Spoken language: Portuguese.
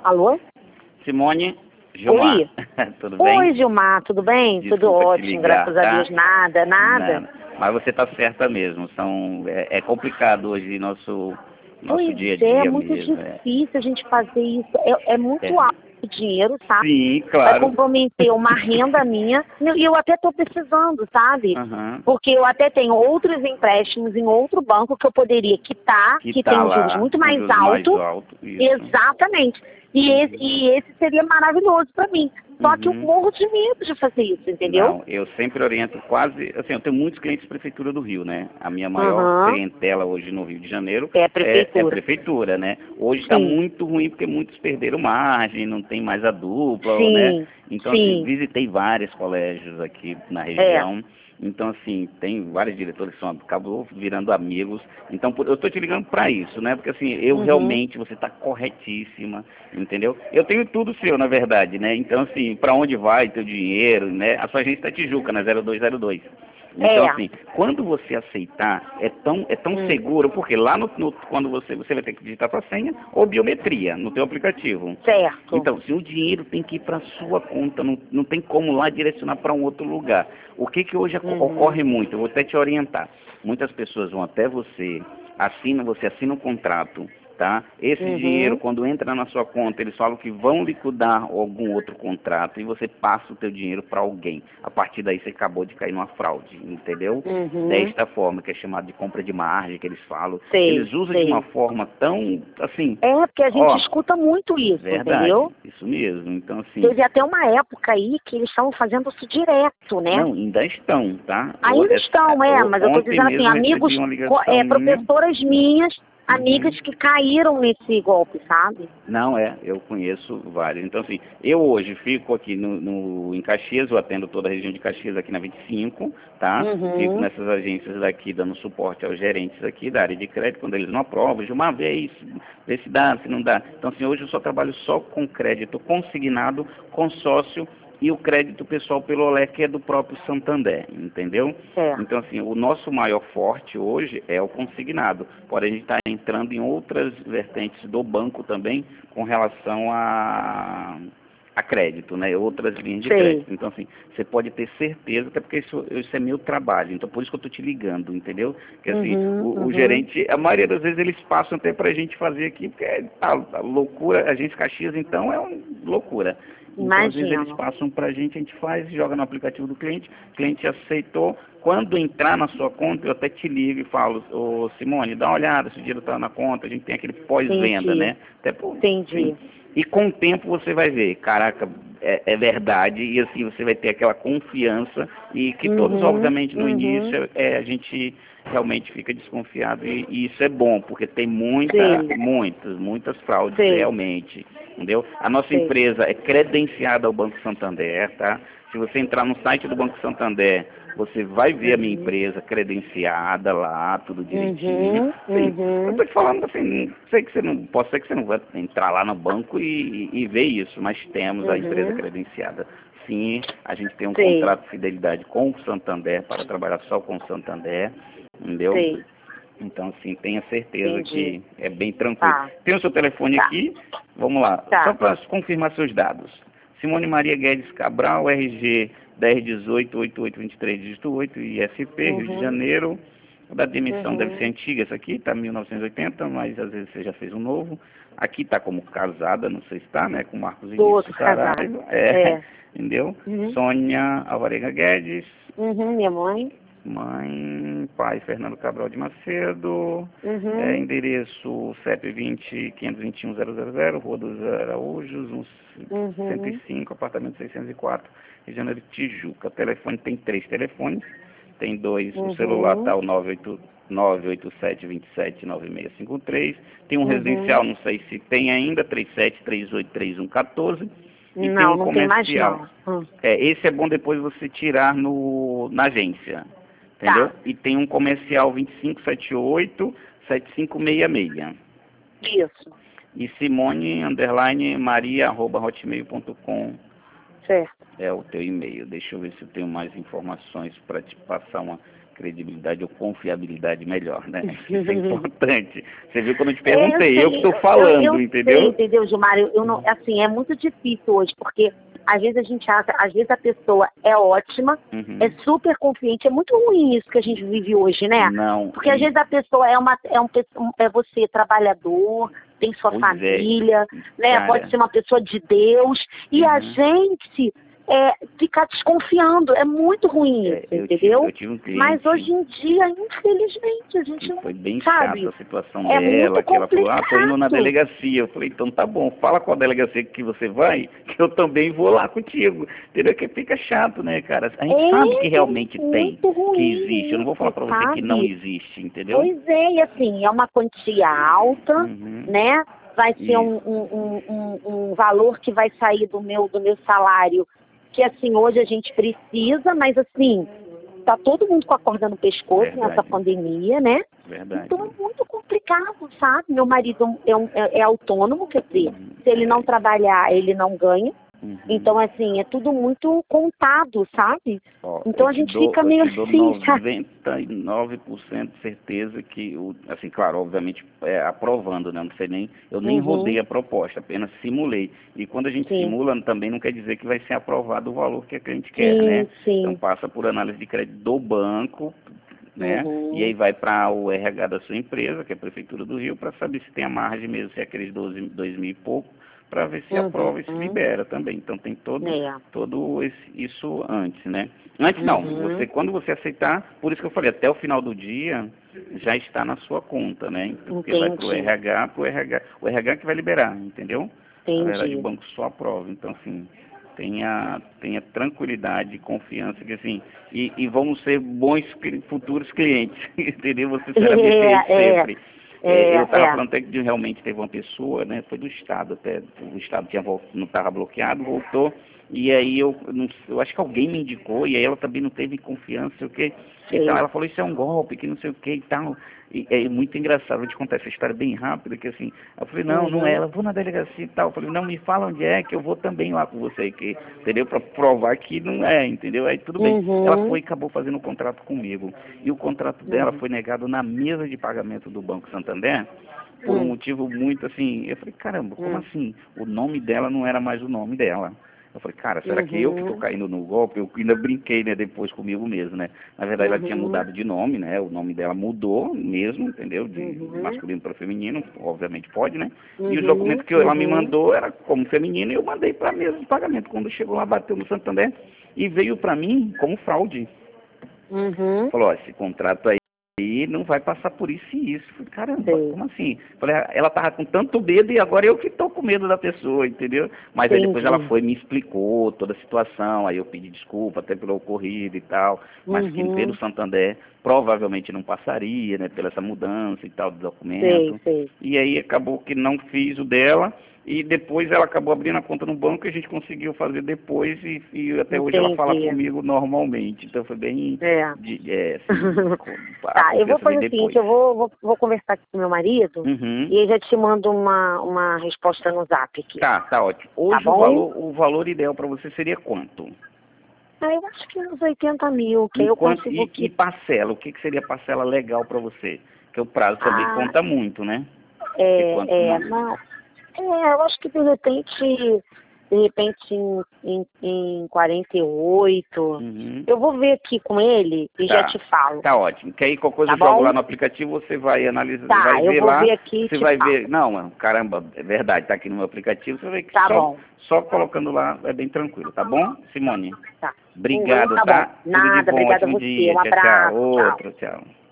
Alô? Simone, Gilmar. Oi. Tudo bem? Oi, Gilmar, tudo bem? Desculpa tudo te ótimo, ligar, graças a Deus. Nada. Nada. Mas você está certa mesmo. É complicado hoje nosso Pois dia a é, dia muito mesmo. difícil a gente fazer isso. É muito É. alto o dinheiro, sabe? Sim, Vai claro. comprometer uma renda minha. E eu até estou precisando, sabe? Aham. Porque eu até tenho outros empréstimos em outro banco que eu poderia quitar, que tem lá, juros muito com mais juros alto. mais alto, isso. Exatamente. E esse seria maravilhoso para mim. Só que eu morro de medo de fazer isso, entendeu? Não, eu sempre oriento eu tenho muitos clientes Prefeitura do Rio, né? A minha maior clientela hoje no Rio de Janeiro É a prefeitura. é prefeitura, né? Hoje está muito ruim porque muitos perderam margem, não tem mais a dupla, né? Então, assim, visitei vários colégios aqui na região. Então, assim, tem vários diretores que acabou virando amigos. Então, eu estou te ligando para isso, né? Porque, assim, eu realmente, você está corretíssima, entendeu? Eu tenho tudo seu, na verdade, né? Então, assim, para onde vai teu dinheiro, né? A sua agência está Tijuca, na 0202. Então, assim, quando você aceitar, é tão seguro, porque lá quando você vai ter que digitar sua senha ou biometria no teu aplicativo. Certo. Então, se o dinheiro tem que ir para sua conta, não tem como lá direcionar para um outro lugar. O que hoje ocorre muito? Eu vou até te orientar. Muitas pessoas vão até você assina um contrato, tá? Esse dinheiro, quando entra na sua conta, eles falam que vão liquidar algum outro contrato e você passa o teu dinheiro para alguém. A partir daí você acabou de cair numa fraude, entendeu? Desta forma, que é chamado de compra de margem, que eles falam. Eles usam de uma forma tão, assim... porque a gente escuta muito isso, entendeu? Isso mesmo. Então, assim... Teve até uma época aí que eles estavam fazendo isso direto, né? Não, ainda estão, tá? Ainda estão, mas eu tô dizendo assim, amigos, professoras minhas, amigas que caíram nesse golpe, sabe? Não, eu conheço vários. Então, assim, eu hoje fico aqui em Caxias, eu atendo toda a região de Caxias aqui na 25, tá? Fico nessas agências daqui dando suporte aos gerentes aqui da área de crédito, quando eles não aprovam, Gilmar, vê se dá, se não dá. Então, assim, hoje eu só trabalho só com crédito consignado, consórcio e o crédito pessoal pelo OLE, que é do próprio Santander, entendeu? Então, assim, o nosso maior forte hoje é o consignado, porém a gente está entrando em outras vertentes do banco também com relação a crédito, né? Outras linhas de crédito. Então, assim, você pode ter certeza, até porque isso é meu trabalho, então por isso que eu estou te ligando, entendeu? Porque, assim, o gerente, a maioria das vezes eles passam até para a gente fazer aqui, porque tá loucura, a gente Caxias, então, é uma loucura. Então, às vezes eles passam para a gente faz, joga no aplicativo do cliente, o cliente aceitou. Quando entrar na sua conta, eu até te ligo e falo, ô Simone, dá uma olhada, se o dinheiro está na conta, a gente tem aquele pós-venda, né? Entendi. E com o tempo você vai ver, caraca, é verdade, e assim você vai ter aquela confiança, e que todos, obviamente, no início, a gente realmente fica desconfiado, e isso é bom, porque tem muitas fraudes realmente, entendeu? A nossa empresa é credenciada ao Banco Santander, tá? Se você entrar no site do Banco Santander, você vai ver a minha empresa credenciada lá, tudo direitinho. Eu tô te falando assim, pode ser que você não vai entrar lá no banco e ver isso, mas temos a empresa credenciada. Sim, a gente tem um contrato de fidelidade com o Santander, para trabalhar só com o Santander, entendeu? Então, assim, tenha certeza que é bem tranquilo. Tem o seu telefone aqui, vamos lá, só para confirmar seus dados. Simone Maria Guedes Cabral, RG 1018-8823, dígito 8, ISP, Rio de Janeiro. A data de emissão deve ser antiga, essa aqui está 1980, mas às vezes você já fez um novo. Aqui está como casada, não sei se está, né, com Marcos Vinícius Saraiva. Entendeu? Sônia Alvarenga Guedes. Minha mãe. Mãe, pai Fernando Cabral de Macedo, endereço 720-521-000, Rua dos Araújos, 105, apartamento 604, Rio de Janeiro, Tijuca. O telefone tem 3 telefones, tem 2, o celular está o 987-27-9653, tem um residencial, não sei se tem ainda, 37383114, e tem um comercial. Esse é bom depois você tirar na agência. Entendeu? E tem um comercial 2578-7566. Isso. E Simone Maria@hotmail.com. Certo. É o teu e-mail. Deixa eu ver se eu tenho mais informações para te passar credibilidade ou confiabilidade melhor, né? Isso é importante. Você viu quando eu te perguntei, eu que estou falando, eu entendeu? Sei, entendeu, Gilmar? Eu não, assim, é muito difícil hoje, porque às vezes a gente acha, às vezes a pessoa é ótima, é super confiante, é muito ruim isso que a gente vive hoje, né? Não. Porque às vezes a pessoa é você trabalhador, tem sua família, né? Cara. Pode ser uma pessoa de Deus, e a gente ficar desconfiando, é muito ruim isso, entendeu? Eu tive um cliente, mas hoje em dia, infelizmente, a gente não foi bem sabe. chata a situação É dela, muito que ela falou, complicado. tô indo na delegacia. Eu falei, então tá bom, fala com a delegacia que você vai, que eu também vou lá contigo. Entendeu? Que fica chato, né, cara? A gente sabe que realmente tem, ruim, que existe. Eu não vou falar pra você que não existe, entendeu? Pois é, e assim, é uma quantia alta, né? Vai ser um valor que vai sair do meu salário, que assim, hoje a gente precisa, mas assim, tá todo mundo com a corda no pescoço nessa pandemia, né? Verdade. Então é muito complicado, sabe? Meu marido é autônomo, quer dizer, se ele não trabalhar, ele não ganha. Então, assim, é tudo muito contado, sabe? Então a gente fica meio assim, sabe? 99% de certeza que, assim, claro, obviamente, aprovando, né? Não sei nem, eu nem rodei a proposta, apenas simulei. E quando a gente simula, também não quer dizer que vai ser aprovado o valor que a cliente quer, né? Então passa por análise de crédito do banco, né? E aí vai para o RH da sua empresa, que é a Prefeitura do Rio, para saber se tem a margem mesmo, se é aqueles 2 mil e pouco, para ver se aprova e se libera também. Então tem todo isso antes, né? Antes não, quando você aceitar, por isso que eu falei, até o final do dia já está na sua conta, né? Porque vai pro RH, o RH que vai liberar, entendeu? Na verdade o banco só aprova. Então assim, tenha tranquilidade e confiança que assim, e vamos ser bons futuros clientes, entendeu? Você será bem sempre. Eu estava falando até que realmente teve uma pessoa, né? Foi do Estado até, o Estado não estava bloqueado, voltou, e aí eu acho que alguém me indicou, e aí ela também não teve confiança, sei o quê. Então ela falou, isso é um golpe, que não sei o que e tal. E é muito engraçado, vou te contar essa história bem rápida, que assim, eu falei, não é, ela, vou na delegacia e tal. Eu falei, não, me fala onde é, que eu vou também lá com você, que, entendeu? Para provar que não é, entendeu? Aí tudo bem. Ela foi e acabou fazendo um contrato comigo. E o contrato dela foi negado na mesa de pagamento do Banco Santander, por um motivo muito assim, eu falei, caramba, como assim? O nome dela não era mais o nome dela. Eu falei, cara, será que eu que tô caindo no golpe? Eu ainda brinquei, né, depois comigo mesmo, né? Na verdade, ela tinha mudado de nome, né? O nome dela mudou mesmo, entendeu? De masculino para feminino, obviamente pode, né? E os documentos que ela me mandou era como feminino e eu mandei para a mesa de pagamento. Quando chegou lá, bateu no Santander e veio para mim como fraude. Falou, ó, esse contrato aí não vai passar por isso e isso. Falei, caramba, como assim? Falei, ela tava com tanto medo e agora eu que tô com medo da pessoa, entendeu? Mas aí depois ela foi e me explicou toda a situação, aí eu pedi desculpa até pelo ocorrido e tal, mas que pelo Santander provavelmente não passaria, né, pela essa mudança e tal do documento. E aí acabou que não fiz o dela. E depois ela acabou abrindo a conta no banco e a gente conseguiu fazer depois e até hoje ela fala comigo normalmente. Então foi bem... Tá, eu vou fazer o seguinte, eu vou conversar aqui com meu marido e eu já te mando uma resposta no zap aqui. Tá ótimo. Hoje o valor ideal para você seria quanto? Eu acho que uns 80 mil, que aí eu consigo... E parcela, o que seria parcela legal para você? Porque o prazo também conta muito, né? Eu acho que de repente em 48. Eu vou ver aqui com ele e já te falo. Tá ótimo. Que aí qualquer coisa eu jogo lá no aplicativo, você vai analisar, vai ver lá. Ver aqui, você vai ver. Não, caramba, é verdade, tá aqui no meu aplicativo, você vê que só colocando lá é bem tranquilo, tá bom, Simone? Tá. Obrigado, tá? Tá? Nada, obrigada a você. Um abraço. Outro, tchau.